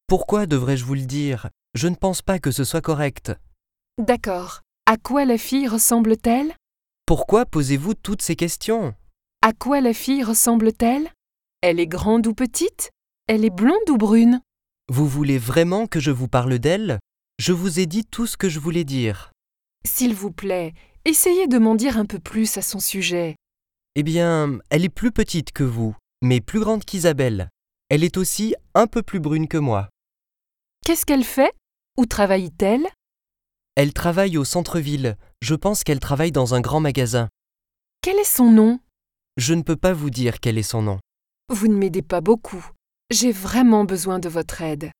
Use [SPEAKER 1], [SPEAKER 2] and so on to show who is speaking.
[SPEAKER 1] Pourquoi devrais-je vous le dire? Je ne pense pas que ce soit correct.
[SPEAKER 2] D'accord. À quoi la fille ressemble-t-elle?
[SPEAKER 1] Pourquoi posez-vous toutes ces questions?
[SPEAKER 2] À quoi la fille ressemble-t-elle? Elle est grande ou petite? Elle est blonde ou brune?
[SPEAKER 1] Vous voulez vraiment que je vous parle d'elle? Je vous ai dit tout ce que je voulais dire.
[SPEAKER 2] S'il vous plaît, essayez de m'en dire un peu plus à son sujet.
[SPEAKER 1] Eh bien, elle est plus petite que vous, mais plus grande qu'Isabelle. Elle est aussi un peu plus brune que moi.
[SPEAKER 2] Qu'est-ce qu'elle fait? Où travaille-t-elle?
[SPEAKER 1] Elle travaille au centre-ville. Je pense qu'elle travaille dans un grand magasin.
[SPEAKER 2] Quel est son nom?
[SPEAKER 1] Je ne peux pas vous dire quel est son nom.
[SPEAKER 2] Vous ne m'aidez pas beaucoup. J'ai vraiment besoin de votre aide.